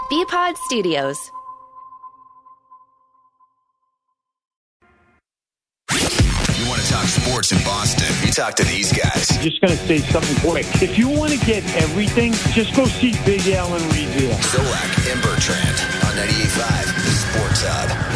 BPod Studios. You want to talk sports in Boston? You talk to these guys. I'm just going to say something quick. If you want to get everything, just go see Big Al and Reveal. Zolak and Bertrand on 98.5, the Sports Hub.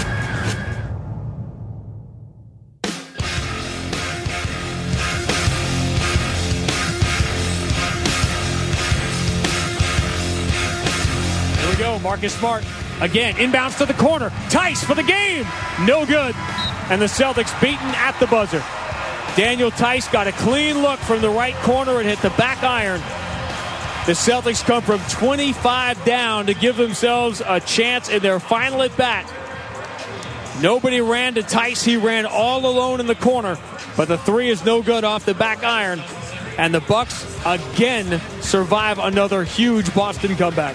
Here we go. Marcus Smart again, inbounds to the corner. Tice for the game. No good. And the Celtics beaten at the buzzer. Daniel Tice got a clean look from the right corner and hit the back iron. The Celtics come from 25 down to give themselves a chance in their final at bat. Nobody ran to Tice. He ran all alone in the corner. But the three is no good off the back iron. And the Bucks again survive another huge Boston comeback.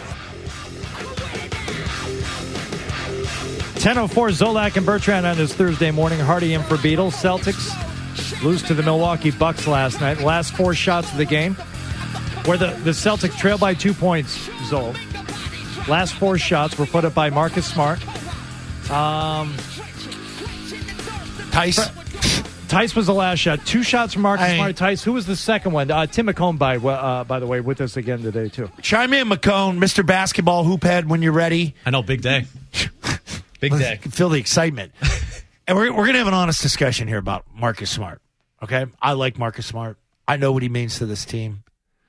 10:04, Zolak and Bertrand on this Thursday morning. Hardy in for Beatles. Celtics lose to the Milwaukee Bucks last night. Last four shots of the game, where the Celtics trail by 2 points, Zol. Last four shots were put up by Marcus Smart. Tice was the last shot. Two shots from Marcus Smart. Tice. Who was the second one? Tim McCone, by the way, with us again today, too. Chime in, McCone, Mr. Basketball Hoophead, when you're ready. I know, big day. Big day. I can feel the excitement. And we're going to have an honest discussion here about Marcus Smart, okay? I like Marcus Smart. I know what he means to this team.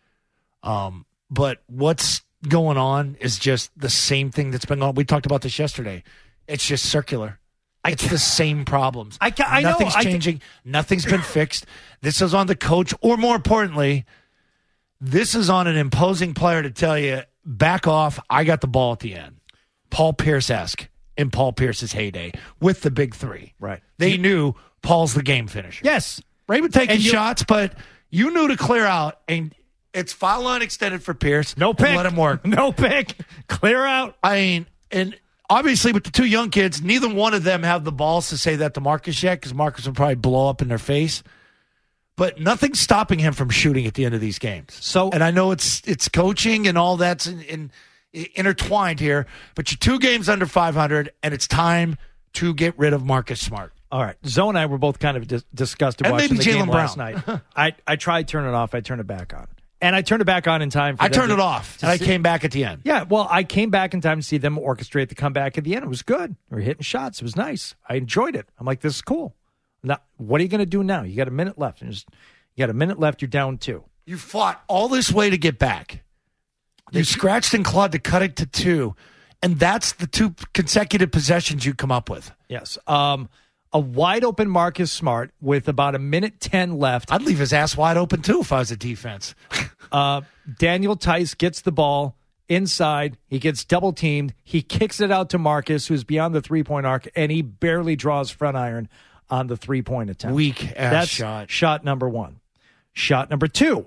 But what's going on is just the same thing that's been going on. We talked about this yesterday. It's just circular. It's the same problems. Nothing's changing. Nothing's been fixed. This is on the coach, or more importantly, this is on an imposing player to tell you, back off, I got the ball at the end. Paul Pierce-esque in Paul Pierce's heyday with the big three. Right. They knew Paul's the game finisher. Yes. Raymond taking shots, but you knew to clear out, and it's foul line extended for Pierce. No pick. Let him work. No pick. Clear out. I mean, and obviously with the two young kids, neither one of them have the balls to say that to Marcus yet, because Marcus will probably blow up in their face. But nothing's stopping him from shooting at the end of these games. And I know it's coaching and all that's intertwined here, but you're 2 games under 500, and it's time to get rid of Marcus Smart. All right. Zoe and I were both kind of disgusted and watching maybe the Jaylen game Brown last night. I tried turning it off. I turned it back on. And I turned it back on in time. I turned it off, and I came back at the end. Yeah, well, I came back in time to see them orchestrate the comeback at the end. It was good. They were hitting shots. It was nice. I enjoyed it. I'm like, this is cool. Now, what are you going to do now? You got a minute left. You got a minute left. You're down 2. You fought all this way to get back. You scratched and clawed to cut it to 2, and that's the 2 consecutive possessions you come up with. Yes. A wide-open Marcus Smart with about a minute 10 left. I'd leave his ass wide open, too, if I was a defense. Daniel Tice gets the ball inside. He gets double-teamed. He kicks it out to Marcus, who's beyond the three-point arc, and he barely draws front iron on the three-point attempt. Weak-ass shot. That's shot number 1. Shot number 2.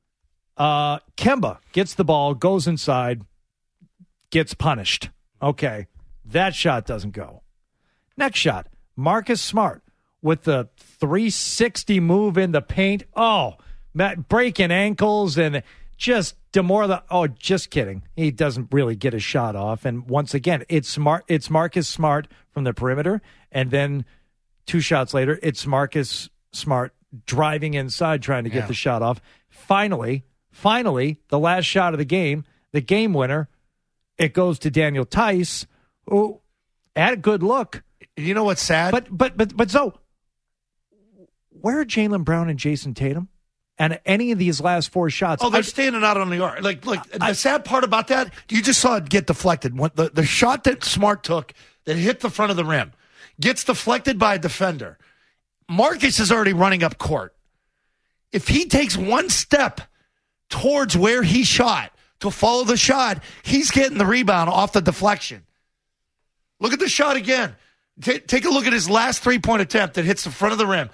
Kemba gets the ball, goes inside, gets punished. Okay, that shot doesn't go. Next shot, Marcus Smart with the 360 move in the paint. Oh, breaking ankles and just demoralizing. Oh, just kidding. He doesn't really get a shot off. And once again, it's Marcus Smart from the perimeter. And then 2 shots later, it's Marcus Smart driving inside trying to get the shot off. Finally, the last shot of the game winner, it goes to Daniel Tice, who had a good look. You know what's sad? But so, where are Jaylen Brown and Jason Tatum? And any of these last 4 shots? Oh, they're standing out on the arc. The sad part about that, you just saw it get deflected. The shot that Smart took that hit the front of the rim gets deflected by a defender. Marcus is already running up court. If he takes 1 step towards where he shot to follow the shot, he's getting the rebound off the deflection. Look at the shot again. Take a look at his last 3-point attempt that hits the front of the rim.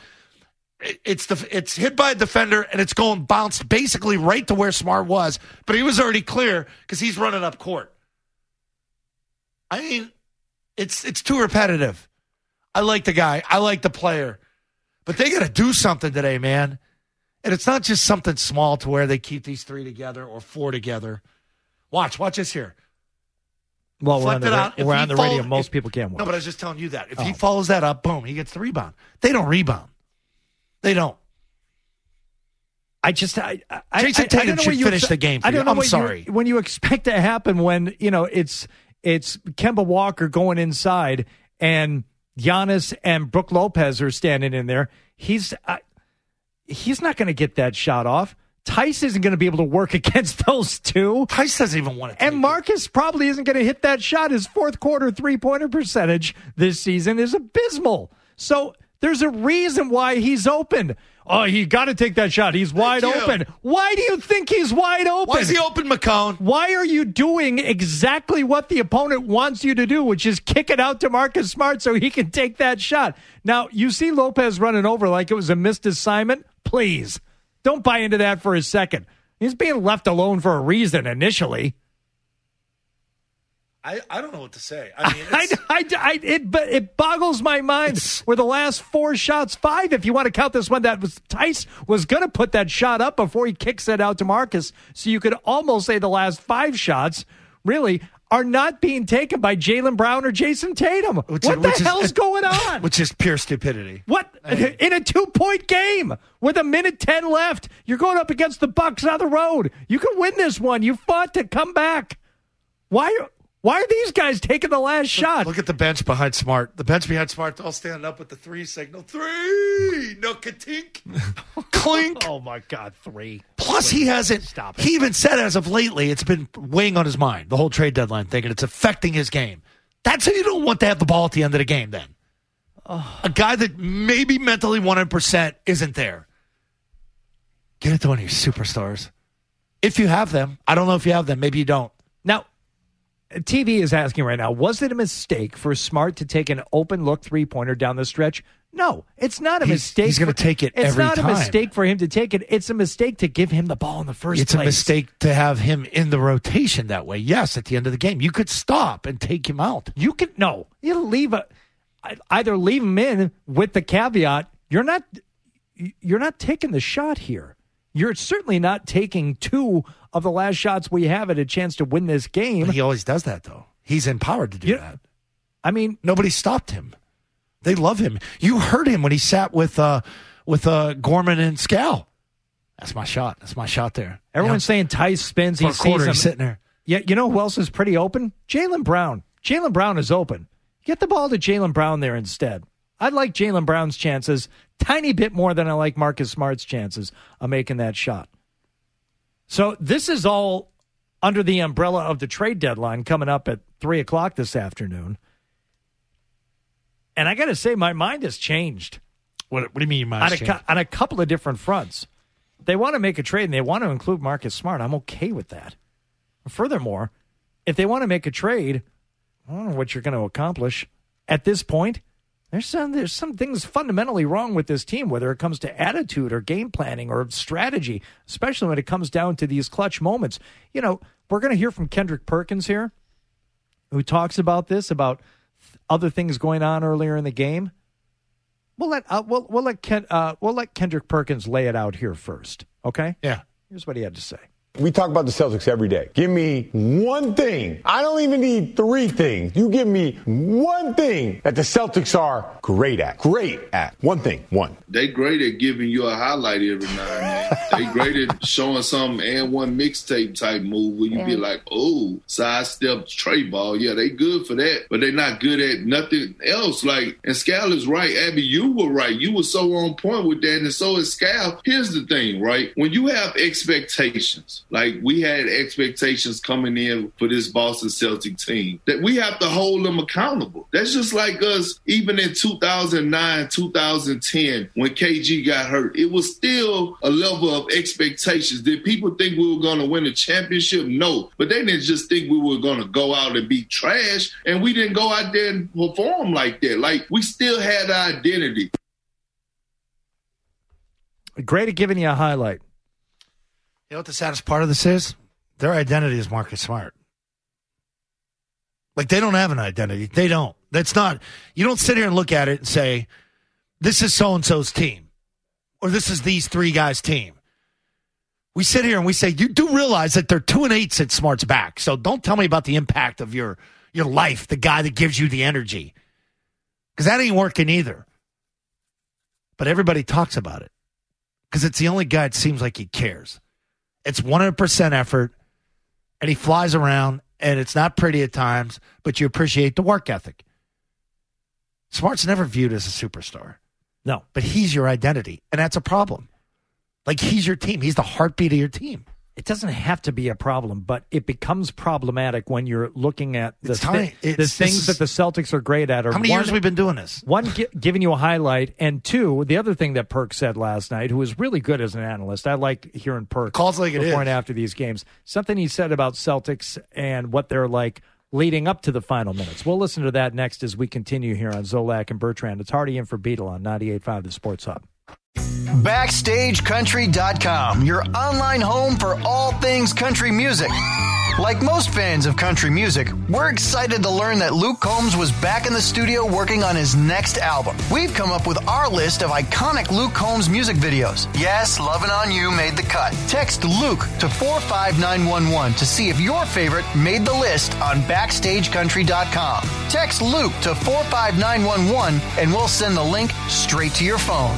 It's hit by a defender, and it's going bounced basically right to where Smart was, but he was already clear because he's running up court. I mean, it's too repetitive. I like the guy. I like the player. But they got to do something today, man. And it's not just something small to where they keep these 3 together or 4 together. Watch this here. Well, we're Deflect it out. on If the he radio. follow- Most if- people can't watch. No, but I was just telling you that. If he follows that up, boom, he gets the rebound. They don't rebound. They don't. Jason Tatum don't know should what you finish expect- the game for I don't you. know I'm what sorry. when you expect to happen when it's Kemba Walker going inside and Giannis and Brook Lopez are standing in there. He's not going to get that shot off. Tice isn't going to be able to work against those two. Tice doesn't even want to. And Marcus probably isn't going to hit that shot. His fourth quarter three-pointer percentage this season is abysmal. So there's a reason why he's open. Oh, you got to take that shot. He's wide open. Why do you think he's wide open? Why is he open, McCone? Why are you doing exactly what the opponent wants you to do, which is kick it out to Marcus Smart so he can take that shot? Now, you see Lopez running over like it was a missed assignment? Please, don't buy into that for a second. He's being left alone for a reason initially. I don't know what to say. I mean, it boggles my mind. Where the last four shots, five, if you want to count this one, that was Tice was going to put that shot up before he kicks it out to Marcus. So you could almost say the last five shots really are not being taken by Jaylen Brown or Jason Tatum. What the hell's going on? Which is pure stupidity. What? In a 2-point game with 1:10 left, you're going up against the Bucks on the road. You can win this one. You fought to come back. Why are these guys taking the last shot? Look at the bench behind Smart. The bench behind Smart all standing up with the three signal. Three! No katink. Clink. Oh, my God, three. Plus, he hasn't. Stop it. He even said as of lately, it's been weighing on his mind, the whole trade deadline thing, and it's affecting his game. That's how you don't want to have the ball at the end of the game then. A guy that maybe mentally 100% isn't there. Get it to one of your superstars. If you have them. I don't know if you have them. Maybe you don't. Now, TV is asking right now, was it a mistake for Smart to take an open look three-pointer down the stretch? No, it's not a mistake. He's going to take it every time. It's not a mistake for him to take it. It's a mistake to give him the ball in the first place. It's a mistake to have him in the rotation that way. Yes, at the end of the game. You could stop and take him out. You either leave him in with the caveat, you're not taking the shot here. You're certainly not taking two of the last shots we have at a chance to win this game. He always does that, though. He's empowered to do that. I mean, nobody stopped him. They love him. You heard him when he sat with Gorman and Scal. That's my shot. That's my shot there. Everyone's saying Tice spins. He sees him he's sitting there. Yeah, you know who else is pretty open? Jaylen Brown. Jaylen Brown is open. Get the ball to Jaylen Brown there instead. I like Jaylen Brown's chances tiny bit more than I like Marcus Smart's chances of making that shot. So this is all under the umbrella of the trade deadline coming up at 3 o'clock this afternoon. And I got to say, my mind has changed. What do you mean your mind's changed? On a couple of different fronts. They want to make a trade and they want to include Marcus Smart. I'm okay with that. Furthermore, if they want to make a trade, I don't know what you're going to accomplish. At this point, there's some things fundamentally wrong with this team, whether it comes to attitude or game planning or strategy, especially when it comes down to these clutch moments. You know, we're going to hear from Kendrick Perkins here, who talks about this, about other things going on earlier in the game. We'll let Kendrick Perkins lay it out here first, okay? Yeah. Here's what he had to say. We talk about the Celtics every day. Give me one thing. I don't even need three things. You give me one thing that the Celtics are great at. Great at. One thing. One. They great at giving you a highlight every now and then. They great at showing some and one mixtape type move where you be like, oh, sidestep tray ball. Yeah, they good for that. But they not good at nothing else. Like, and Scal is right. Abby, you were right. You were so on point with that, and so is Scal. Here's the thing, right? When you have expectations, like we had expectations coming in for this Boston Celtic team, that we have to hold them accountable. That's just like us, even in 2009, 2010, when KG got hurt. It was still a level of expectations. Did people think we were going to win a championship? No. But they didn't just think we were going to go out and be trash, and we didn't go out there and perform like that. Like, we still had our identity. Great at giving you a highlight. You know what the saddest part of this is? Their identity is Marcus Smart. Like, they don't have an identity. They don't. That's not, you don't sit here and look at it and say, this is so-and-so's team, or this is these three guys' team. We sit here and we say, you do realize that they're 2-8 since Smart's back. So don't tell me about the impact of your your life, the guy that gives you the energy. Because that ain't working either. But everybody talks about it. Because it's the only guy that seems like he cares. It's 100% effort, and he flies around, and it's not pretty at times, but you appreciate the work ethic. Smart's never viewed as a superstar. No. But he's your identity, and that's a problem. Like, he's your team. He's the heartbeat of your team. It doesn't have to be a problem, but it becomes problematic when you're looking at the things that the Celtics are great at. How many years have we been doing this? One, giving you a highlight, and two, the other thing that Perk said last night, who was really good as an analyst. I like hearing Perk calls like before and after these games. Something he said about Celtics and what they're like leading up to the final minutes. We'll listen to that next as we continue here on Zolak and Bertrand. It's Hardy in for Beetle on 98.5 The Sports Hub. BackstageCountry.com, your online home for all things country music. Like most fans of country music, we're excited to learn that Luke Combs was back in the studio working on his next album. We've come up with our list of iconic Luke Combs music videos. Yes, Lovin' On You made the cut. Text Luke to 45911 to see if your favorite made the list on BackstageCountry.com. Text Luke to 45911 and we'll send the link straight to your phone.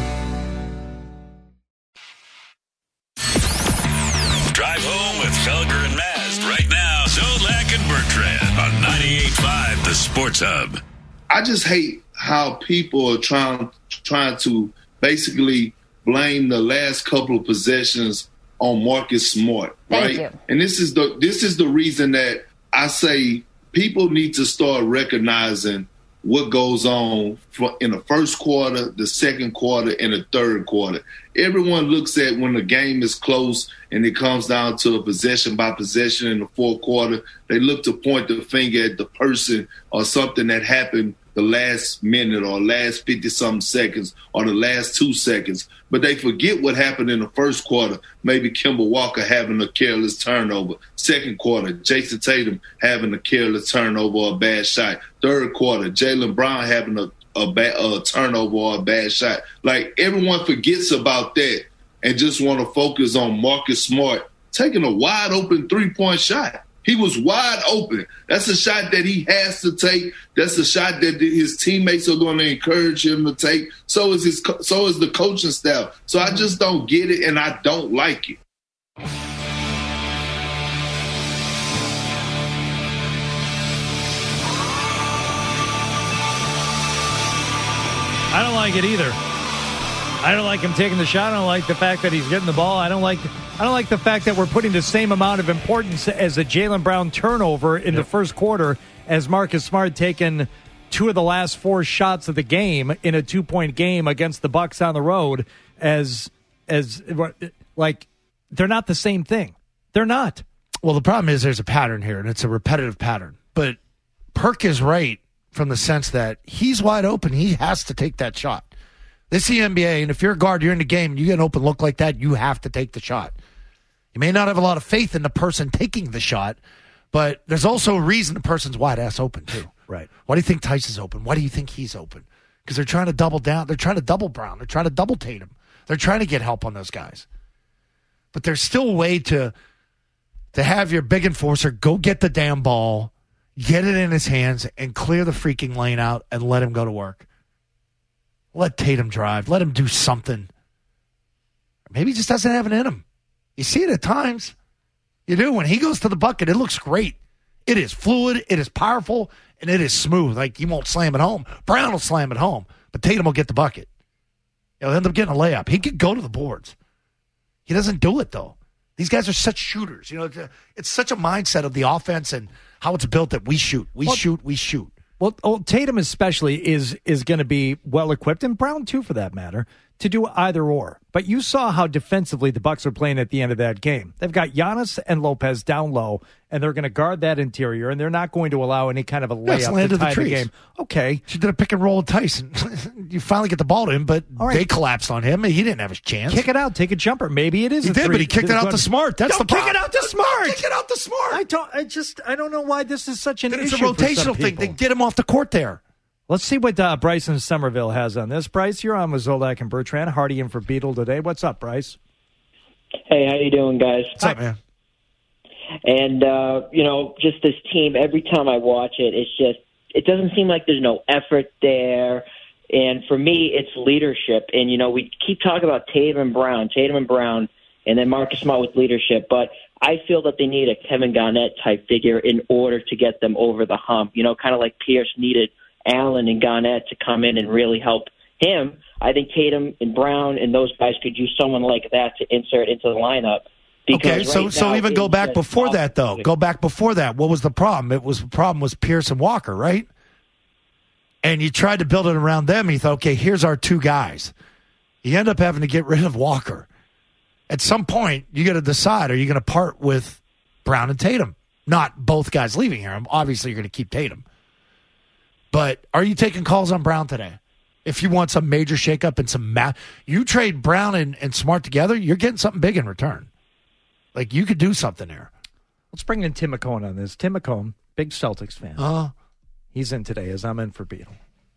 Drive home with Felger and Mast right now. Zolak and Bertrand on 98.5 The Sports Hub. I just hate how people are trying to basically blame the last couple of possessions on Marcus Smart, right? Thank you. And this is the reason that I say people need to start recognizing what goes on in the first quarter, the second quarter, and the third quarter. Everyone looks at when the game is close and it comes down to a possession by possession in the fourth quarter. They look to point the finger at the person or something that happened the last minute or last 50-something seconds or the last 2 seconds. But they forget what happened in the first quarter. Maybe Kemba Walker having a careless turnover. Second quarter, Jason Tatum having a careless turnover or a bad shot. Third quarter, Jaylen Brown having a turnover or a bad shot. Like, everyone forgets about that and just want to focus on Marcus Smart taking a wide open 3-point shot. He was wide open. That's a shot that he has to take. That's a shot that his teammates are going to encourage him to take. So is the coaching staff. So I just don't get it, and I don't like it. I don't like it either. I don't like him taking the shot. I don't like the fact that he's getting the ball. I don't like the fact that we're putting the same amount of importance as a Jaylen Brown turnover in the first quarter as Marcus Smart taking 2 of the last 4 shots of the game in a 2-point game against the Bucks on the road as like they're not the same thing. They're not. Well, the problem is there's a pattern here, and it's a repetitive pattern. But Perk is right from the sense that he's wide open. He has to take that shot. This is the NBA, and if you're a guard, you're in the game, and you get an open look like that, you have to take the shot. You may not have a lot of faith in the person taking the shot, but there's also a reason the person's wide ass open, too. Right. Why do you think Tice is open? Why do you think he's open? Because they're trying to double down. They're trying to double Brown. They're trying to double Tatum. They're trying to get help on those guys. But there's still a way to have your big enforcer go get the damn ball, get it in his hands, and clear the freaking lane out and let him go to work. Let Tatum drive. Let him do something. Maybe he just doesn't have it in him. You see it at times. You do. When he goes to the bucket, it looks great. It is fluid, it is powerful, and it is smooth. Like, he won't slam it home. Brown will slam it home, but Tatum will get the bucket. He'll end up getting a layup. He could go to the boards. He doesn't do it, though. These guys are such shooters. You know, it's such a mindset of the offense and how it's built that we shoot. We shoot. Well, Tatum especially is going to be well-equipped, and Brown too, for that matter, to do either or. But you saw how defensively the Bucks are playing at the end of that game. They've got Giannis and Lopez down low, and they're going to guard that interior, and they're not going to allow any kind of a layup to tie the game. Okay. She did a pick and roll with Tyson. You finally get the ball to him, but they collapsed on him. He didn't have his chance. Kick it out. Take a jumper. Maybe it is he a did, three. But he kicked it out to Smart. That's the problem. Kick it out to Smart. Kick it out to Smart. I don't know why this is such an issue. It's a rotational thing. They get him off the court there. Let's see what Bryson Somerville has on this. Bryce, you're on with Zolak and Bertrand. Hardy in for Beetle today. What's up, Bryce? Hey, how you doing, guys? What's up, man? And, just this team, every time I watch it, it doesn't seem like there's no effort there. And for me, it's leadership. And, we keep talking about Tatum and Brown, and then Marcus Smart with leadership. But I feel that they need a Kevin Garnett type figure in order to get them over the hump. Kind of like Pierce needed Allen and Garnett to come in and really help him. I think Tatum and Brown and those guys could use someone like that to insert into the lineup. Okay, so even go back before that, though. Go back before that. What was the problem? The problem was Pierce and Walker, right? And you tried to build it around them. You thought, okay, here's our two guys. You end up having to get rid of Walker. At some point, you got to decide, are you going to part with Brown and Tatum? Not both guys leaving here. Obviously, you're going to keep Tatum. But are you taking calls on Brown today? If you want some major shakeup and some you trade Brown and Smart together, you're getting something big in return. Like, you could do something there. Let's bring in Tim McCone on this. Tim McCone, big Celtics fan. He's in today as I'm in for Beetle.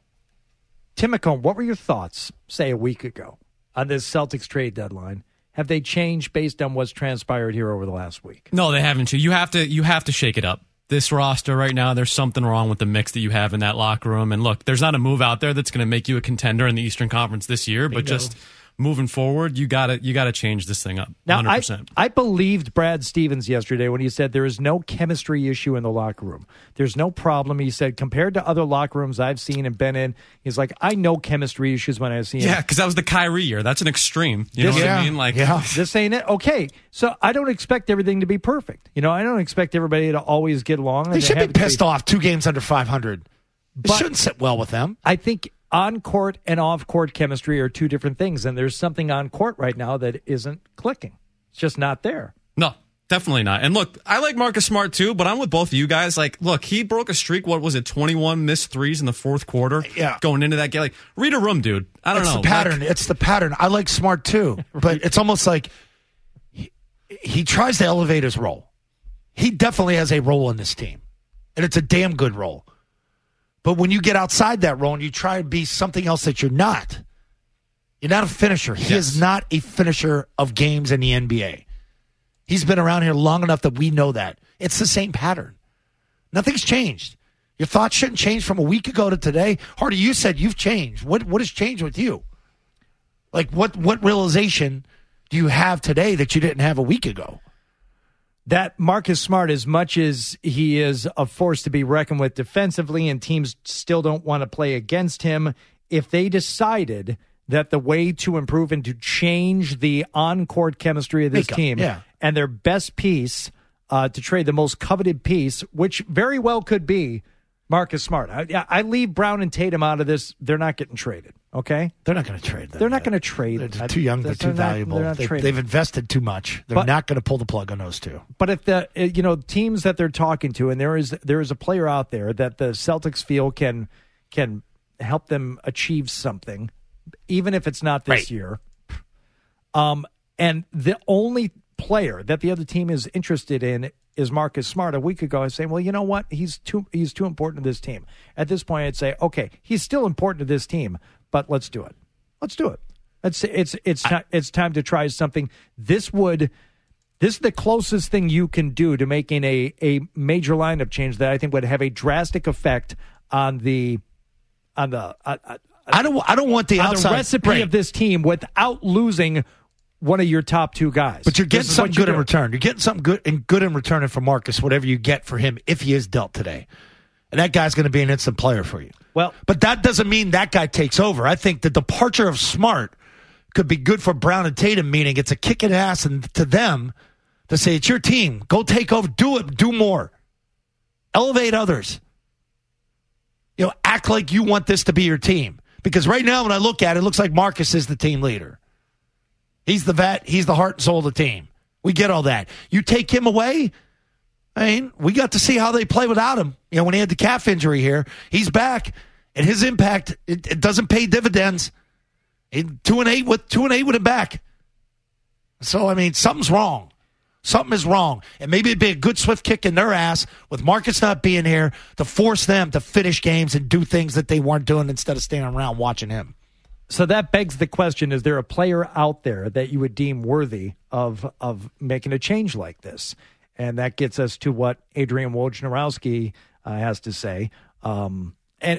Tim McCone, what were your thoughts, say, a week ago on this Celtics trade deadline? Have they changed based on what's transpired here over the last week? No, they haven't. You have to shake it up. This roster right now, there's something wrong with the mix that you have in that locker room. And look, there's not a move out there that's going to make you a contender in the Eastern Conference this year, but just moving forward, you gotta change this thing up. 100%. Now, I believed Brad Stevens yesterday when he said there is no chemistry issue in the locker room. There's no problem. He said, compared to other locker rooms I've seen and been in, he's like, I know chemistry issues when I see him. Yeah, because that was the Kyrie year. That's an extreme. You know what I mean? This ain't it. Okay, so I don't expect everything to be perfect. I don't expect everybody to always get along. They should be pissed off 2 games under 500. It shouldn't sit well with them. I think on-court and off-court chemistry are two different things, and there's something on-court right now that isn't clicking. It's just not there. No, definitely not. And look, I like Marcus Smart too, but I'm with both of you guys. Like, look, he broke a streak, 21 missed threes in the fourth quarter going into that game. Like, read a room, dude. I don't know. It's the pattern. I like Smart too, but it's almost like he tries to elevate his role. He definitely has a role in this team, and it's a damn good role. But when you get outside that role and you try to be something else that you're not a finisher. He is not a finisher of games in the NBA. He's been around here long enough that we know that. It's the same pattern. Nothing's changed. Your thoughts shouldn't change from a week ago to today. Hardy, you said you've changed. What has changed with you? Like, what realization do you have today that you didn't have a week ago? That Marcus Smart, as much as he is a force to be reckoned with defensively and teams still don't want to play against him, if they decided that the way to improve and to change the on-court chemistry of this team and their best piece to trade the most coveted piece, which very well could be Marcus Smart. I leave Brown and Tatum out of this. They're not getting traded, okay? They're not going to trade them. They're not going to trade. They're too young. They're too valuable. They've invested too much. They're not going to pull the plug on those two. But if the teams that they're talking to, and there is a player out there that the Celtics feel can help them achieve something, even if it's not this year, and the only player that the other team is interested in is Marcus Smart. A week ago, I was saying, well, you know what? He's too important to this team. At this point, I'd say, okay, he's still important to this team, but let's do it. Let's do it. It's time to try something. This is the closest thing you can do to making a major lineup change that I think would have a drastic effect on the I don't want the outside recipe of this team without losing one of your top two guys. But you're getting something good in return. You're getting something good in return for Marcus, whatever you get for him if he is dealt today. And that guy's going to be an instant player for you. Well, but that doesn't mean that guy takes over. I think the departure of Smart could be good for Brown and Tatum, meaning it's a kick in the ass to them to say, it's your team. Go take over. Do it. Do more. Elevate others. Act like you want this to be your team. Because right now, when I look at it, it looks like Marcus is the team leader. He's the vet. He's the heart and soul of the team. We get all that. You take him away, we got to see how they play without him. When he had the calf injury here, he's back, and his impact, it doesn't pay dividends. 2-8 with him back. So, something's wrong. Something is wrong. And maybe it'd be a good swift kick in their ass with Marcus not being here to force them to finish games and do things that they weren't doing instead of standing around watching him. So that begs the question, is there a player out there that you would deem worthy of making a change like this? And that gets us to what Adrian Wojnarowski has to say. And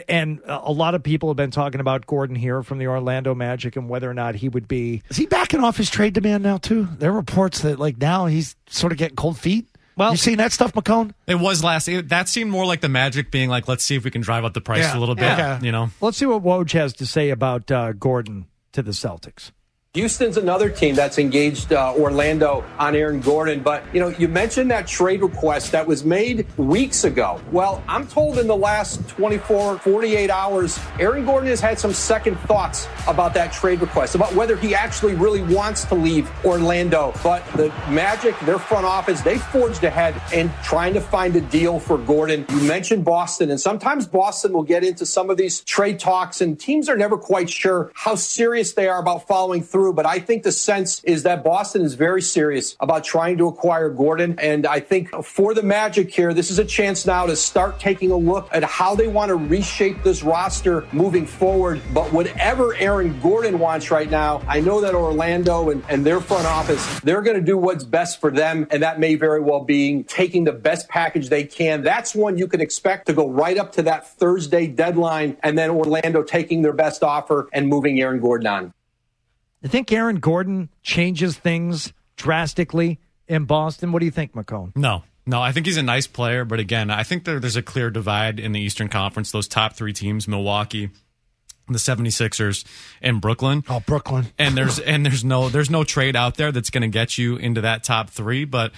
a lot of people have been talking about Gordon here from the Orlando Magic and whether or not he would be. Is he backing off his trade demand now, too? There are reports that, now he's sort of getting cold feet. Well, you seen that stuff, McCone? It was that seemed more like the Magic being like, let's see if we can drive up the price a little bit. Yeah. Let's see what Woj has to say about Gordon to the Celtics. Houston's another team that's engaged Orlando on Aaron Gordon. But, you mentioned that trade request that was made weeks ago. Well, I'm told in the last 24, 48 hours, Aaron Gordon has had some second thoughts about that trade request, about whether he actually really wants to leave Orlando. But the Magic, their front office, they forged ahead in trying to find a deal for Gordon. You mentioned Boston, and sometimes Boston will get into some of these trade talks, and teams are never quite sure how serious they are about following through. But I think the sense is that Boston is very serious about trying to acquire Gordon. And I think for the Magic here, this is a chance now to start taking a look at how they want to reshape this roster moving forward. But whatever Aaron Gordon wants right now, I know that Orlando and their front office, they're going to do what's best for them. And that may very well be taking the best package they can. That's one you can expect to go right up to that Thursday deadline. And then Orlando taking their best offer and moving Aaron Gordon on. You think Aaron Gordon changes things drastically in Boston? What do you think, McCone? No, I think he's a nice player. But again, I think there's a clear divide in the Eastern Conference. Those top three teams, Milwaukee, the 76ers, and Brooklyn. Oh, Brooklyn. And there's no trade out there that's going to get you into that top three. But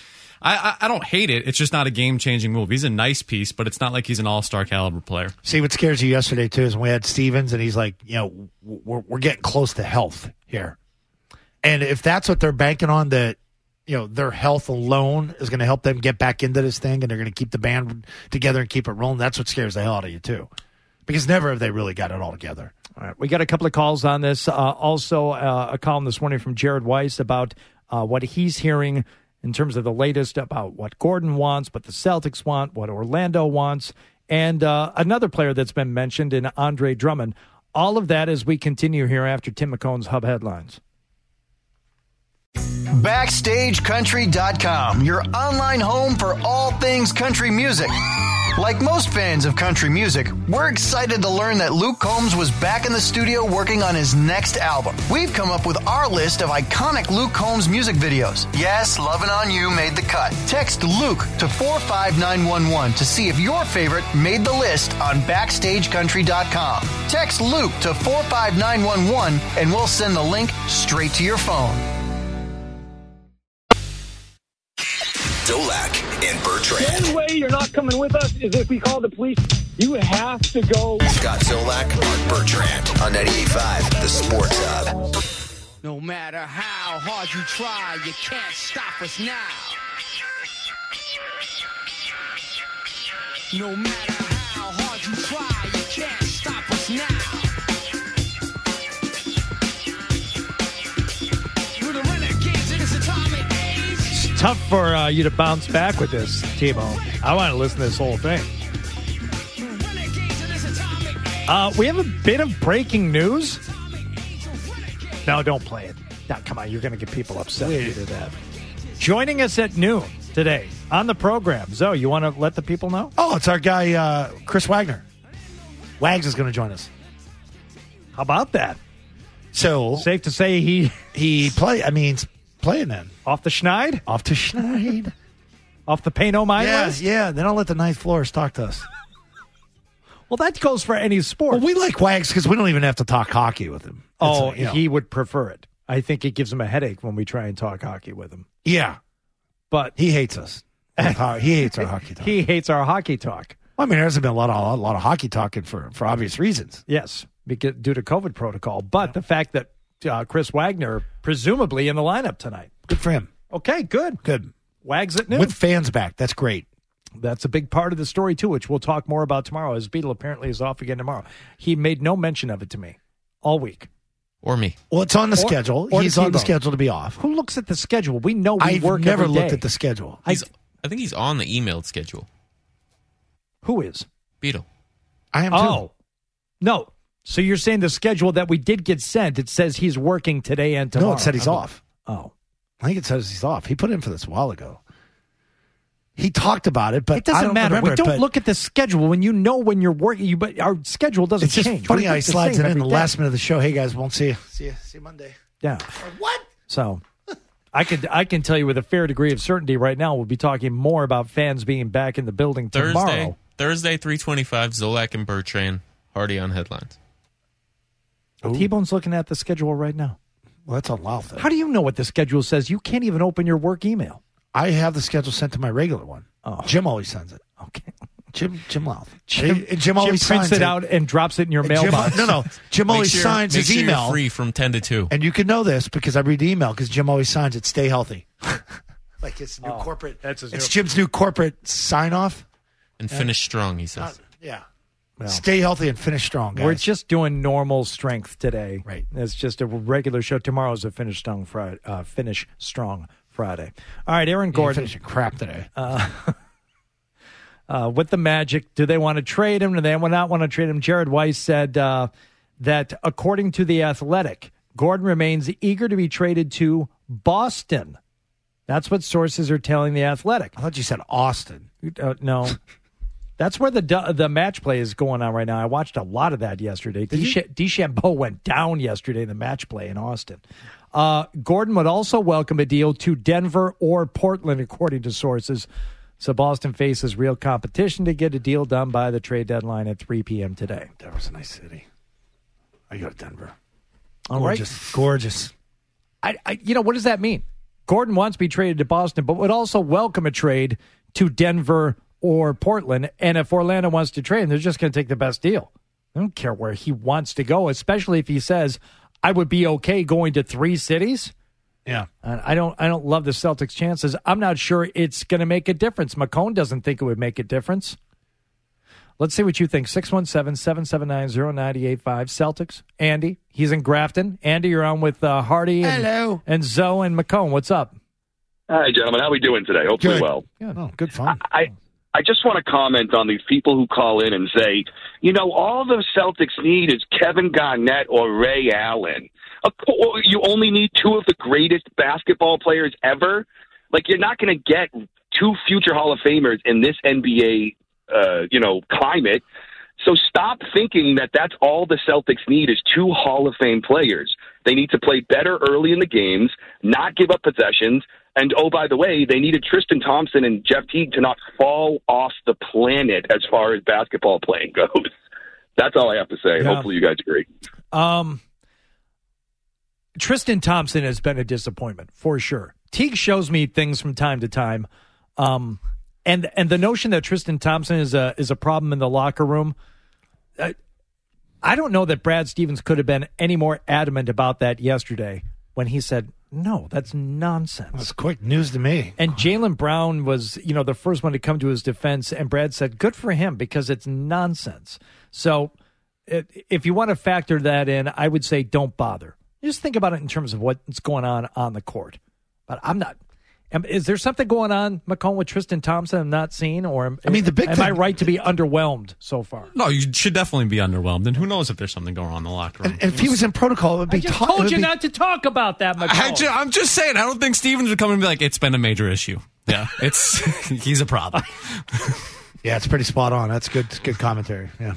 I don't hate it. It's just not a game-changing move. He's a nice piece, but it's not like he's an all-star caliber player. See, what scares you yesterday, too, is when we had Stevens, and he's like, we're getting close to health here. And if that's what they're banking on, that, their health alone is going to help them get back into this thing, and they're going to keep the band together and keep it rolling, that's what scares the hell out of you, too. Because never have they really got it all together. All right, we got a couple of calls on this. Also, a column this morning from Jared Weiss about what he's hearing in terms of the latest about what Gordon wants, what the Celtics want, what Orlando wants, and another player that's been mentioned in Andre Drummond. All of that as we continue here after Tim McCone's Hub Headlines. BackstageCountry.com, your online home for all things country music. Like most fans of country music, we're excited to learn that Luke Combs was back in the studio working on his next album. We've come up with our list of iconic Luke Combs music videos. Yes, Lovin' On You made the cut. Text Luke to 45911 to see if your favorite made the list on BackstageCountry.com. Text Luke to 45911 and we'll send the link straight to your phone. Zolak and Bertrand. The only way you're not coming with us is if we call the police. You have to go. Scott Zolak, Mark Bertrand on 98.5, The Sports Hub. No matter how hard you try, you can't stop us now. No matter how hard you try, you can't stop us now. We're the renegades in this atomic age. It's tough for you to bounce back with this, T-Bone. I want to listen to this whole thing. We have a bit of breaking news. No, don't play it. No, come on, you're going to get people upset if you do that. Joining us at noon today on the program. Zoe, you want to let the people know? Oh, it's our guy, Chris Wagner. Wags is going to join us. How about that? So safe to say he's playing then. Off the schneid? Off to schneid. Off the pay-no mind list? Yeah, they don't let the ninth floors talk to us. Well, that goes for any sport. Well, we like Wags because we don't even have to talk hockey with him. He would prefer it. I think it gives him a headache when we try and talk hockey with him. Yeah. But he hates us. He hates our hockey talk. He hates our hockey talk. Well, I mean, there hasn't been a lot of hockey talking for obvious reasons. Yes, because, due to COVID protocol. But the fact that Chris Wagner, presumably in the lineup tonight. Good for him. Okay, good. Wags at noon. With fans back. That's great. That's a big part of the story, too, which we'll talk more about tomorrow, as Beetle apparently is off again tomorrow. He made no mention of it to me all week. Or me. Well, it's on the schedule. He's on the schedule to be off. Who looks at the schedule? We know we I've work never every day. looked at the schedule. I think he's on the emailed schedule. Who is? Beetle. I am too. Oh. No. So you're saying the schedule that we did get sent, it says he's working today and tomorrow. No, it said he's off. Oh. I think it says he's off. He put in for this a while ago. He talked about it, but it doesn't I don't matter. remember We don't it, but look at the schedule when you know when you're working. But our schedule doesn't it's just change. funny how he It's the slides same it in the every day. last minute of the show. Hey guys, won't see you. See you Monday. Yeah. What? So I can tell you with a fair degree of certainty right now we'll be talking more about fans being back in the building tomorrow. Thursday 3:25, Zolak and Bertrand, Hardy on headlines. T-Bone's looking at the schedule right now. Well, that's unlawful. Then. How do you know what the schedule says? You can't even open your work email. I have the schedule sent to my regular one. Oh. Jim always sends it. Okay. Jim Louth. Jim always prints signs it out and drops it in your mailbox. Jim always signs his email. You're free from 10 to 2. And you can know this because I read the email because Jim always signs it. Stay healthy. Like his new corporate. It's Jim's new corporate sign off. And finish strong, he says. Yeah. Well, stay healthy and finish strong, guys. We're just doing normal strength today. Right. It's just a regular show. Tomorrow's a Finish Strong Friday. All right, Aaron Gordon. Finishing crap today. With the Magic, do they want to trade him? Do they not want to trade him? Jared Weiss said that according to The Athletic, Gordon remains eager to be traded to Boston. That's what sources are telling The Athletic. I thought you said Austin. No. That's where the match play is going on right now. I watched a lot of that yesterday. DeChambeau went down yesterday in the match play in Austin. Gordon would also welcome a deal to Denver or Portland, according to sources. So Boston faces real competition to get a deal done by the trade deadline at 3 p.m. today. Denver's a nice city. I go to Denver. Gorgeous. What does that mean? Gordon wants to be traded to Boston, but would also welcome a trade to Denver or Portland. And if Orlando wants to trade him, they're just going to take the best deal. I don't care where he wants to go, especially if he says, I would be okay going to 3 cities. Yeah. And I don't love the Celtics' chances. I'm not sure it's going to make a difference. McCone doesn't think it would make a difference. Let's see what you think. 617-779-0985. Celtics. Andy, he's in Grafton. Andy, you're on with Hardy and Zoe and McCone. What's up? Hi, gentlemen. How are we doing today? Hopefully well. Yeah, good fun. I just want to comment on these people who call in and say, all the Celtics need is Kevin Garnett or Ray Allen. You only need 2 of the greatest basketball players ever. Like, you're not going to get 2 future Hall of Famers in this NBA, climate. So stop thinking that that's all the Celtics need is 2 Hall of Fame players. They need to play better early in the games, not give up possessions. And, oh, by the way, they needed Tristan Thompson and Jeff Teague to not fall off the planet as far as basketball playing goes. That's all I have to say. Yeah. Hopefully you guys agree. Tristan Thompson has been a disappointment, for sure. Teague shows me things from time to time. And the notion that Tristan Thompson is a problem in the locker room, I don't know that Brad Stevens could have been any more adamant about that yesterday when he said, no, that's nonsense. That's quick news to me. And Jaylen Brown was, the first one to come to his defense, and Brad said, good for him because it's nonsense. So if you want to factor that in, I would say don't bother. Just think about it in terms of what's going on the court. But I'm not. Is there something going on, McCone, with Tristan Thompson I'm not seeing? Or am I right to be underwhelmed so far? No, you should definitely be underwhelmed. And who knows if there's something going on in the locker room. And if he was in protocol, it would be... I just told you not to talk about that, McCone. I'm just saying, I don't think Stevens would come and be like, it's been a major issue. Yeah, he's a problem. Yeah, it's pretty spot on. That's good. It's good commentary. Yeah.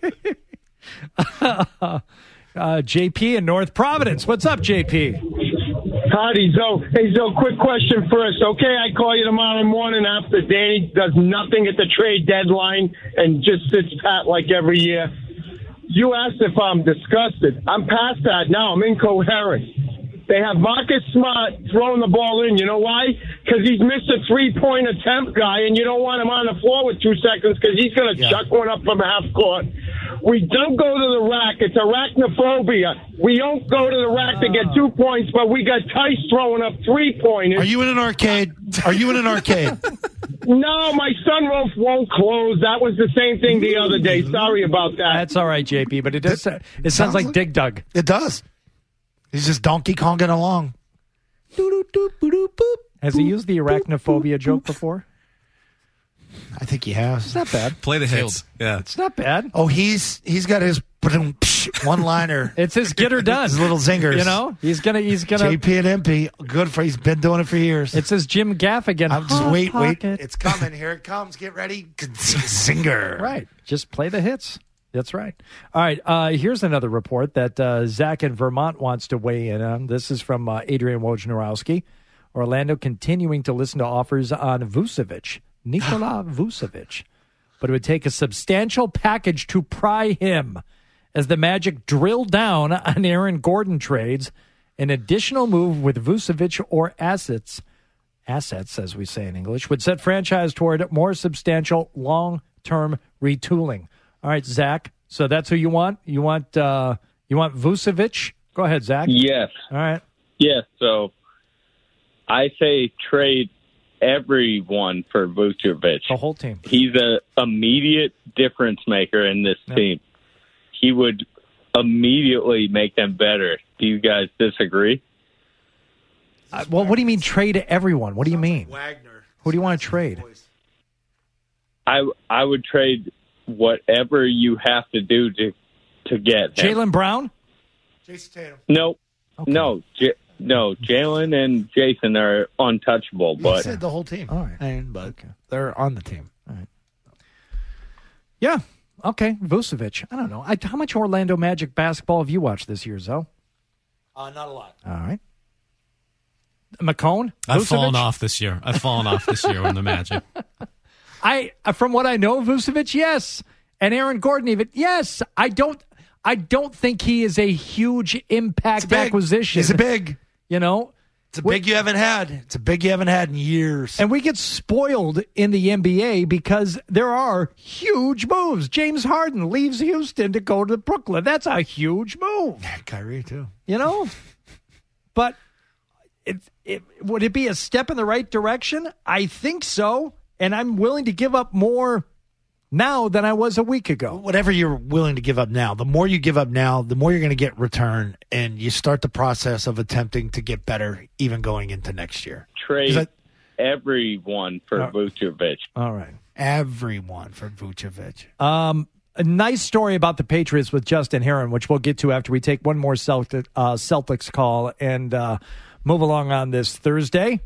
JP in North Providence. What's up, JP? Howdy, Zoe. Hey, Zoe, quick question first. Okay, I call you tomorrow morning after Danny does nothing at the trade deadline and just sits pat like every year. You asked if I'm disgusted. I'm past that now. I'm incoherent. They have Marcus Smart throwing the ball in. You know why? Because he's missed a three-point attempt guy, and you don't want him on the floor with 2 seconds because he's going to chuck one up from half court. We don't go to the rack. It's arachnophobia. We don't go to the rack to get 2 points, but we got Tice throwing up 3-pointers. Are you in an arcade? No, my sunroof won't close. That was the same thing the other day. Sorry about that. That's all right, JP, but it sounds like Dig Dug. It does. He's just Donkey Konging along. Has he used the arachnophobia joke before? I think he has. It's not bad. Play the hits. Yeah. It's not bad. Oh, he's got his one-liner. It's his get her done. His little zingers. You know, he's gonna. JP and MP, good for. He's been doing it for years. It's his Jim Gaffigan. I'm just wait. It's coming. Here it comes. Get ready. Zinger. Right. Just play the hits. That's right. All right. Here's another report that Zach in Vermont wants to weigh in on. This is from Adrian Wojnarowski. Orlando continuing to listen to offers on Vucevic, Nikola Vucevic, but it would take a substantial package to pry him as the Magic drill down on Aaron Gordon trades. An additional move with Vucevic or assets, as we say in English, would set franchise toward more substantial long-term retooling. All right, Zach. So that's who you want? You want Vucevic? Go ahead, Zach. Yes. All right. Yes. So I say trade everyone for Vucevic. The whole team. He's an immediate difference maker in this team. He would immediately make them better. Do you guys disagree? Well, what do you mean trade everyone? What do you mean? Wagner. Who do you want to trade? I would trade whatever you have to do to get him. Jaylen Brown? Jason Tatum. No. Jalen and Jason are untouchable. But he said the whole team. All right. But they're on the team. All right. Yeah. Okay. Vucevic. I don't know. How much Orlando Magic basketball have you watched this year, Zoe? Not a lot. All right. McCone? I've fallen off this year. In the Magic. From what I know of Vucevic, yes. And Aaron Gordon even, yes. I don't think he is a huge impact acquisition. It's a big. You know? It's a big you haven't had. It's a big you haven't had in years. And we get spoiled in the NBA because there are huge moves. James Harden leaves Houston to go to Brooklyn. That's a huge move. Yeah, Kyrie, too. You know? But would it be a step in the right direction? I think so. And I'm willing to give up more now than I was a week ago. Whatever you're willing to give up now, the more you give up now, the more you're going to get return, and you start the process of attempting to get better even going into next year. Trade everyone for Vucevic. All right. Everyone for Vucevic. A nice story about the Patriots with Justin Herron, which we'll get to after we take one more Celtics call and move along on this Thursday.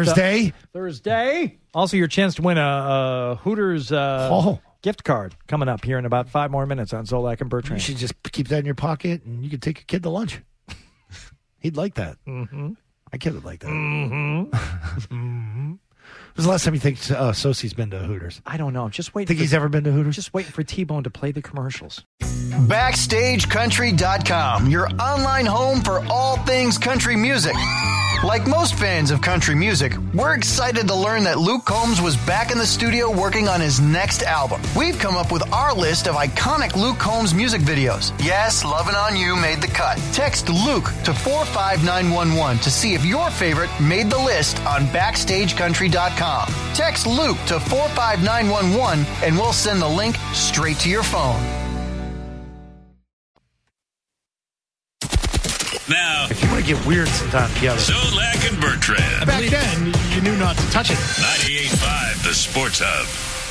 Thursday. Also, your chance to win a Hooters gift card coming up here in about 5 more minutes on Zolak and Bertrand. You should just keep that in your pocket, and you can take your kid to lunch. He'd like that. Mm-hmm. My kid would like that. Mm-hmm. Mm-hmm. When's the last time you think Sosi's been to Hooters? I don't know. Just wait. Think he's ever been to Hooters? Just waiting for T-Bone to play the commercials. BackstageCountry.com, your online home for all things country music. Like most fans of country music, we're excited to learn that Luke Combs was back in the studio working on his next album. We've come up with our list of iconic Luke Combs music videos. Yes, Lovin' On You made the cut. Text Luke to 45911 to see if your favorite made the list on BackstageCountry.com. Text Luke to 45911 and we'll send the link straight to your phone. Now, if you want to get weird sometime together. Zolak and Bertrand. Back then, you knew not to touch it. 98.5, the Sports Hub.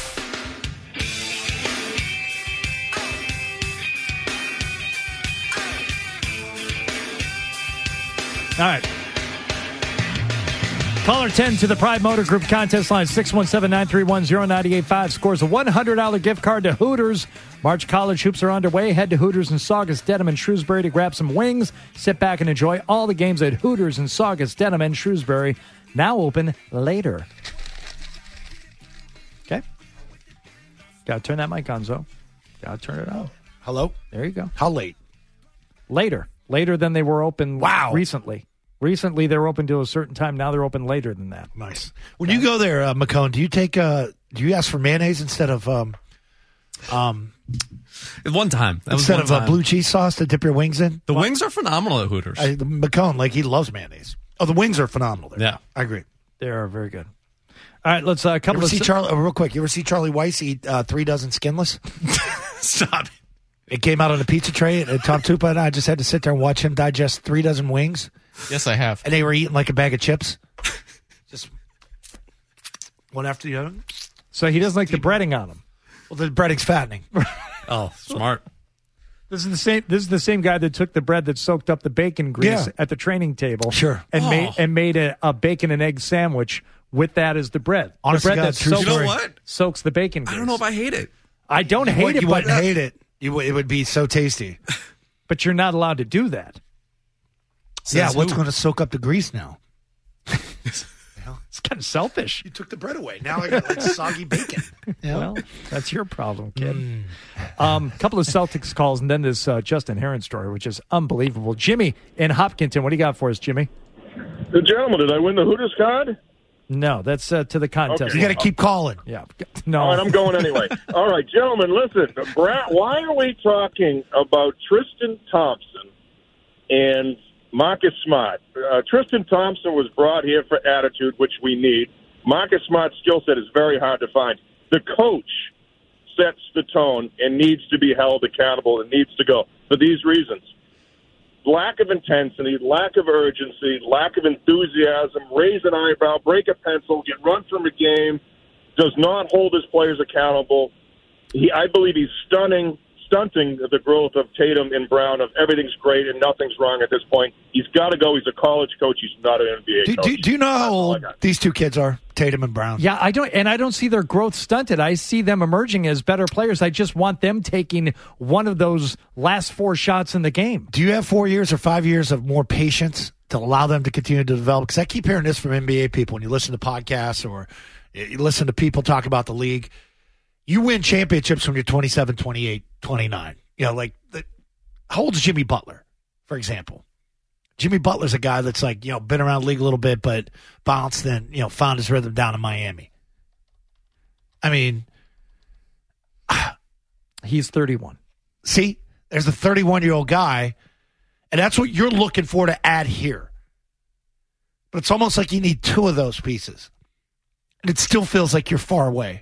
All right. Caller 10 to the Pride Motor Group contest line, 617-931-0985. Scores a $100 gift card to Hooters. March College hoops are underway. Head to Hooters in Saugus, Dedham, and Shrewsbury to grab some wings. Sit back and enjoy all the games at Hooters in Saugus, Dedham, and Shrewsbury. Now open later. Okay. Got to turn that mic on, Zoe. Got to turn it on. Hello? There you go. How late? Later. Later than they were open recently. Recently, they were open to a certain time. Now they're open later than that. Nice. When you go there, McCone, do you ask for mayonnaise instead of one time instead of blue cheese sauce to dip your wings in? The wings are phenomenal at Hooters. McCone, he loves mayonnaise. Oh, the wings are phenomenal there. Yeah, I agree. They are very good. All right, let's real quick. You ever see Charlie Weiss eat 3 dozen skinless? Stop. It came out on a pizza tray, and Tom Tupa and I just had to sit there and watch him digest 3 dozen wings. Yes, I have. And they were eating like a bag of chips. Just one after the other. So he doesn't like the breading on him. Well, the breading's fattening. Oh, smart. This is the same guy that took the bread that soaked up the bacon grease at the training table. Sure. And made a bacon and egg sandwich with that as the bread. Honestly, the bread God, that true soaks, story. You know what? soaks the bacon grease. I don't know if I hate it. I don't hate it, You but wouldn't hate it. It would be so tasty. But you're not allowed to do that. Yeah, what's who? going to soak up the grease now? It's kind of selfish. You took the bread away. Now I got like soggy bacon. Yeah. Well, that's your problem, kid. Couple of Celtics calls and then this Justin Herron story, which is unbelievable. Jimmy in Hopkinton, what do you got for us, Jimmy? The gentleman, did I win the Hooters card? No, that's to the contest. Okay. You got to keep calling. Yeah. No. All right, I'm going anyway. All right, gentlemen, listen. Brad, why are we talking about Tristan Thompson and Marcus Smart? Tristan Thompson was brought here for attitude, which we need. Marcus Smart's skill set is very hard to find. The coach sets the tone and needs to be held accountable and needs to go for these reasons. Lack of intensity, lack of urgency, lack of enthusiasm, raise an eyebrow, break a pencil, get run from a game, does not hold his players accountable. I believe he's stunting the growth of Tatum and Brown of everything's great and nothing's wrong at this point. He's got to go. He's a college coach. He's not an NBA coach. Do you know how old these two kids are, Tatum and Brown? Yeah, I don't see their growth stunted. I see them emerging as better players. I just want them taking one of those last 4 shots in the game. Do you have 4 years or 5 years of more patience to allow them to continue to develop? Because I keep hearing this from NBA people when you listen to podcasts or you listen to people talk about the league. You win championships when you're 27, 28, 29. You know, how old is Jimmy Butler, for example? Jimmy Butler's a guy that's been around the league a little bit, but bounced and, found his rhythm down in Miami. I mean, he's 31. See, there's a 31-year-old guy, and that's what you're looking for to add here. But it's almost like you need 2 of those pieces. And it still feels like you're far away.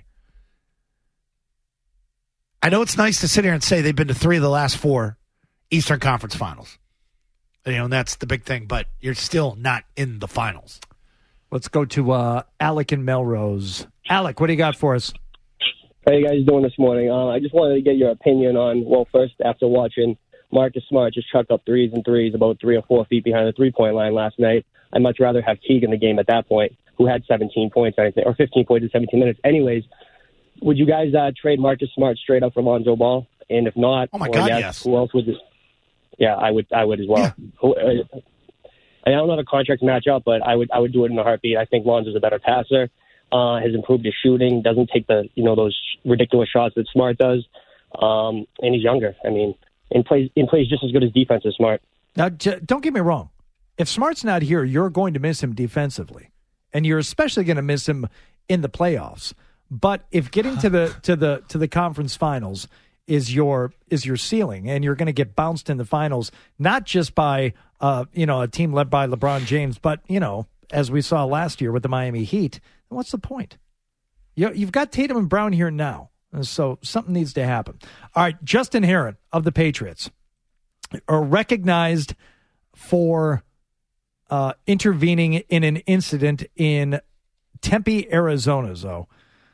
I know it's nice to sit here and say they've been to 3 of the last 4 Eastern Conference Finals. And that's the big thing, but you're still not in the finals. Let's go to Alec in Melrose. Alec, what do you got for us? How you guys doing this morning? I just wanted to get your opinion on, first, after watching Marcus Smart just chuck up threes about 3 or 4 feet behind the three-point line last night, I'd much rather have Teague in the game at that point, who had 17 points, or 15 points in 17 minutes. Anyways, would you guys trade Marcus Smart straight up for Lonzo Ball? And if not, oh my God, yes. Who else would? Yeah, I would as well. Yeah. I don't know the contracts match up, but I would do it in a heartbeat. I think Lonzo's a better passer. Has improved his shooting. Doesn't take those ridiculous shots that Smart does. And he's younger. I mean, and plays just as good as defense as Smart. Now, don't get me wrong. If Smart's not here, you're going to miss him defensively, and you're especially going to miss him in the playoffs. But if getting to the conference finals is your ceiling, and you're going to get bounced in the finals, not just by a team led by LeBron James, but as we saw last year with the Miami Heat, what's the point? You've got Tatum and Brown here now, so something needs to happen. All right, Justin Herron of the Patriots are recognized for intervening in an incident in Tempe, Arizona, though.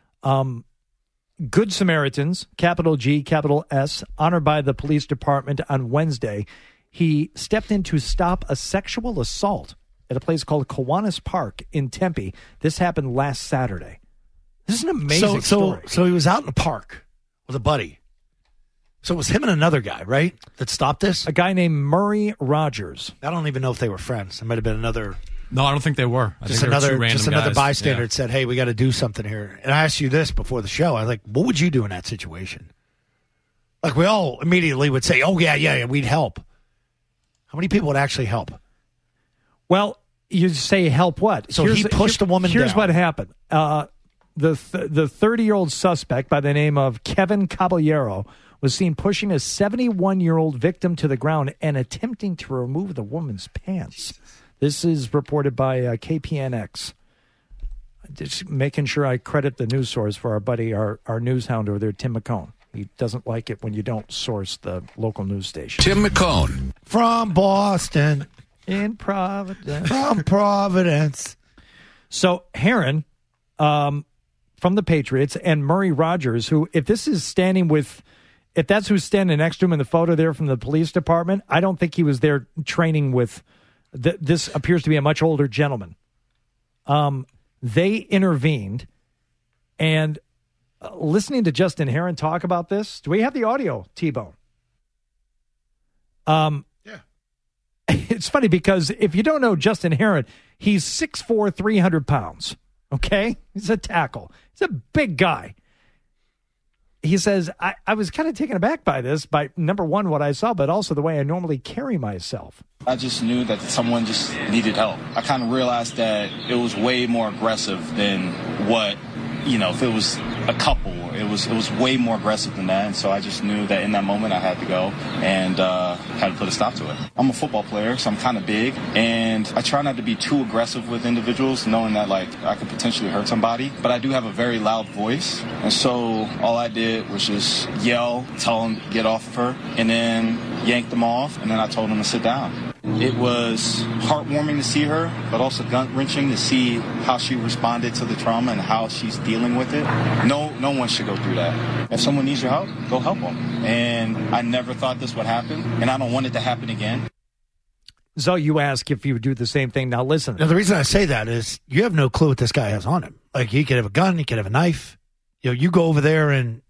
Good Samaritans, capital G, capital S, honored by the police department on Wednesday. He stepped in to stop a sexual assault at a place called Kiwanis Park in Tempe. This happened last Saturday. This is an amazing story. So he was out in the park with a buddy. So it was him and another guy, right, that stopped this? A guy named Murray Rogers. I don't even know if they were friends. It might have been another... No, I don't think they were. Just another bystander that said, hey, we got to do something here. And I asked you this before the show. I was like, what would you do in that situation? Like, we all immediately would say, oh, yeah, we'd help. How many people would actually help? Well, you say help what? So he pushed a woman down. Here's what happened. The 30-year-old suspect by the name of Kevin Caballero was seen pushing a 71-year-old victim to the ground and attempting to remove the woman's pants. This is reported by KPNX. Just making sure I credit the news source for our buddy, our news hound over there, Tim McCone. He doesn't like it when you don't source the local news station. Tim McCone. From Boston. In Providence. From Providence. So Herron from the Patriots, and Murray Rogers, who, if that's who's standing next to him in the photo there from the police department, I don't think he was there training with, this appears to be a much older gentleman. They intervened, and listening to Justin Herron talk about this, do we have the audio, T-Bone? Yeah. It's funny because if you don't know Justin Herron, he's 6'4", 300 pounds. Okay? He's a tackle. He's a big guy. He says, I was kind of taken aback by this, by number one, what I saw, but also the way I normally carry myself. I just knew that someone just needed help. I kind of realized that it was way more aggressive than what, if it was a couple, it was way more aggressive than that. And so I just knew that in that moment I had to go and had to put a stop to it. I'm a football player, so I'm kind of big, and I try not to be too aggressive with individuals, knowing that I could potentially hurt somebody. But I do have a very loud voice, and so all I did was just yell, tell them to get off of her, and then yank them off, and then I told them to sit down. It was heartwarming to see her, but also gut-wrenching to see how she responded to the trauma and how she's dealing with it. No one should go through that. If someone needs your help, go help them. And I never thought this would happen, and I don't want it to happen again. So you ask if you would do the same thing. Now listen. Now, the reason I say that is you have no clue what this guy has on him. Like, he could have a gun, he could have a knife. You go over there and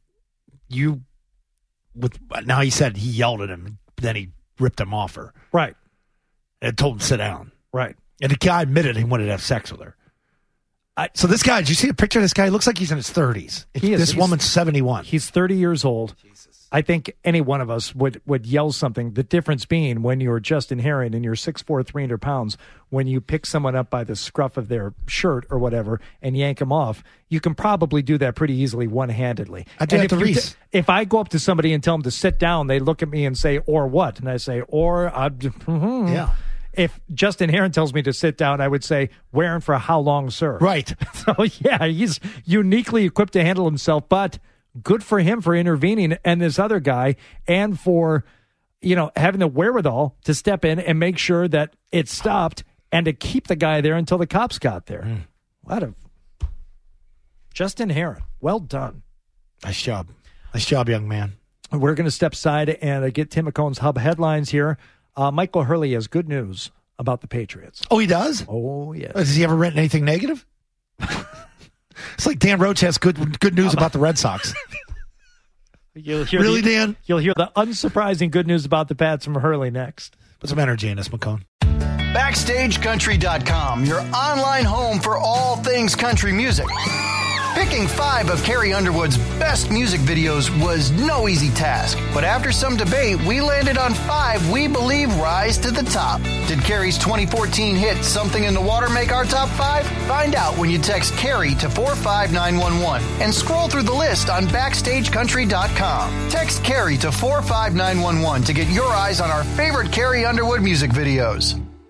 now he said he yelled at him, then he ripped him off her. Right. And told him to sit down. Right. And the guy admitted he wanted to have sex with her. So this guy, did you see a picture of this guy? He looks like he's in his 30s. This woman's 71. He's 30 years old. Jesus. I think any one of us would yell something. The difference being when you're Justin Herron and you're 6'4", 300 pounds, when you pick someone up by the scruff of their shirt or whatever and yank them off, you can probably do that pretty easily one-handedly. I do that to Reese. If I go up to somebody and tell them to sit down, they look at me and say, or what? And I say, yeah. If Justin Herron tells me to sit down, I would say, wearing for how long, sir? Right. So, yeah, he's uniquely equipped to handle himself, but good for him for intervening and this other guy and for, having the wherewithal to step in and make sure that it stopped and to keep the guy there until the cops got there. Justin Herron, well done. Nice job. Nice job, young man. We're going to step aside and get Tim McCone's Hub headlines here. Michael Hurley has good news about the Patriots. Oh, he does? Oh, yes. Has he ever written anything negative? It's like Dan Roach has good news about the Red Sox. Really, Dan? You'll hear the unsurprising good news about the Pats from Hurley next. Put some energy in this, McCone. BackstageCountry.com, your online home for all things country music. Picking 5 of Carrie Underwood's best music videos was no easy task, but after some debate, we landed on 5 we believe rise to the top. Did Carrie's 2014 hit Something in the Water make our top 5? Find out when you text Carrie to 45911 and scroll through the list on BackstageCountry.com. Text Carrie to 45911 to get your eyes on our favorite Carrie Underwood music videos.